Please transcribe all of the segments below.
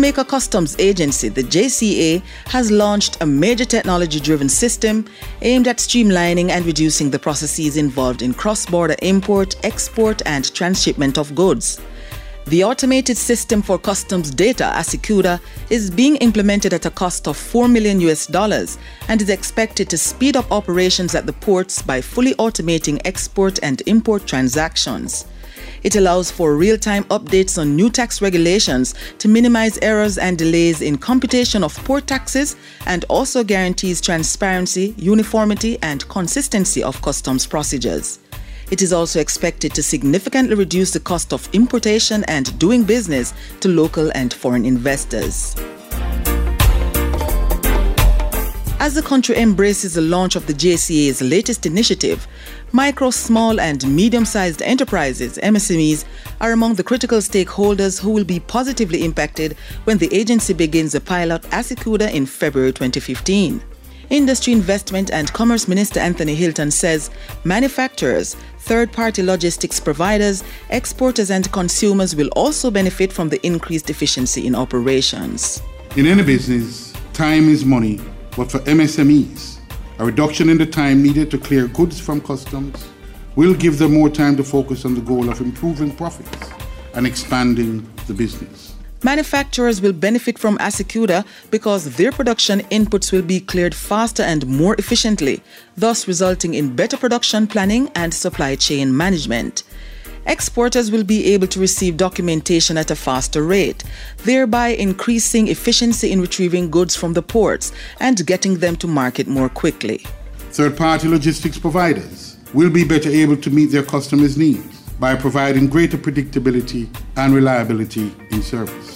Jamaica Customs Agency, the JCA, has launched a major technology-driven system aimed at streamlining and reducing the processes involved in cross-border import, export, and transshipment of goods. The automated system for customs data, ASICUDA, is being implemented at a cost of $4 million and is expected to speed up operations at the ports by fully automating export and import transactions. It allows for real-time updates on new tax regulations to minimize errors and delays in computation of port taxes, and also guarantees transparency, uniformity, and consistency of customs procedures. It is also expected to significantly reduce the cost of importation and doing business to local and foreign investors. As the country embraces the launch of the JCA's latest initiative, micro, small, and medium-sized enterprises, MSMEs, are among the critical stakeholders who will be positively impacted when the agency begins the pilot ASICUDA in February 2015. Industry, Investment and Commerce Minister Anthony Hilton says manufacturers, third-party logistics providers, exporters and consumers will also benefit from the increased efficiency in operations. In any business, time is money, but for MSMEs, a reduction in the time needed to clear goods from customs will give them more time to focus on the goal of improving profits and expanding the business. Manufacturers will benefit from ASICUDA because their production inputs will be cleared faster and more efficiently, thus resulting in better production planning and supply chain management. Exporters will be able to receive documentation at a faster rate, thereby increasing efficiency in retrieving goods from the ports and getting them to market more quickly. Third-party logistics providers will be better able to meet their customers' needs by providing greater predictability and reliability in service.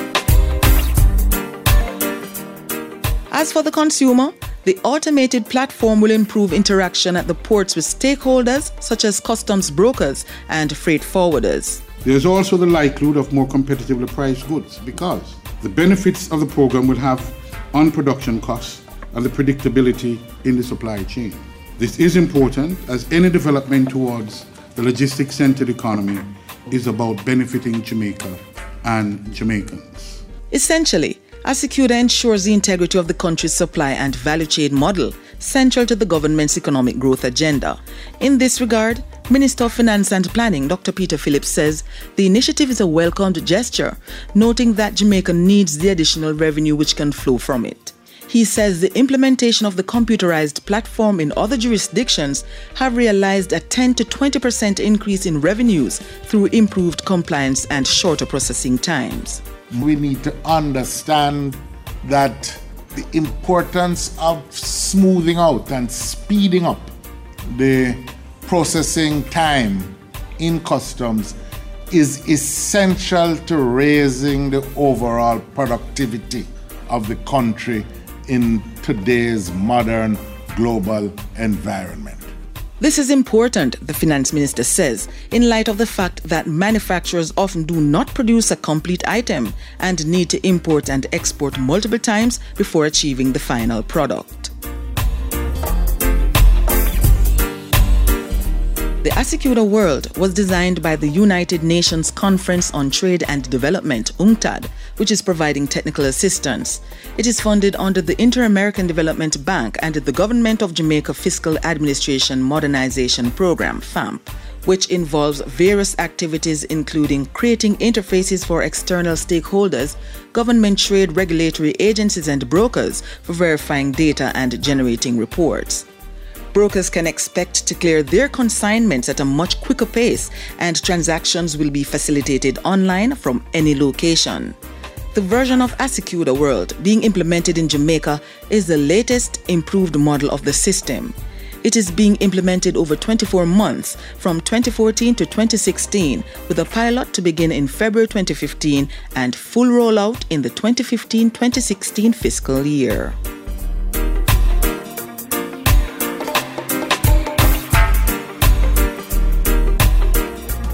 As for the consumer, the automated platform will improve interaction at the ports with stakeholders such as customs brokers and freight forwarders. There is also the likelihood of more competitively priced goods because the benefits of the program will have on production costs and the predictability in the supply chain. This is important as any development towards the logistics-centered economy is about benefiting Jamaica and Jamaicans. Essentially, ASICUDA ensures the integrity of the country's supply and value chain model, central to the government's economic growth agenda. In this regard, Minister of Finance and Planning, Dr. Peter Phillips, says the initiative is a welcomed gesture, noting that Jamaica needs the additional revenue which can flow from it. He says the implementation of the computerized platform in other jurisdictions have realized a 10 to 20% increase in revenues through improved compliance and shorter processing times. We need to understand that the importance of smoothing out and speeding up the processing time in customs is essential to raising the overall productivity of the country in today's modern global environment. This is important, the finance minister says, in light of the fact that manufacturers often do not produce a complete item and need to import and export multiple times before achieving the final product. The ASICUDA World was designed by the United Nations Conference on Trade and Development, UNCTAD, which is providing technical assistance. It is funded under the Inter-American Development Bank and the Government of Jamaica Fiscal Administration Modernization Program, FAMP, which involves various activities including creating interfaces for external stakeholders, government trade regulatory agencies and brokers for verifying data and generating reports. Brokers can expect to clear their consignments at a much quicker pace, and transactions will be facilitated online from any location. The version of ASICUDA World being implemented in Jamaica is the latest improved model of the system. It is being implemented over 24 months from 2014 to 2016, with a pilot to begin in February 2015 and full rollout in the 2015-2016 fiscal year.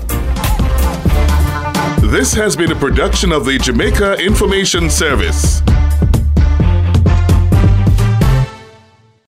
This has been a production of the Jamaica Information Service.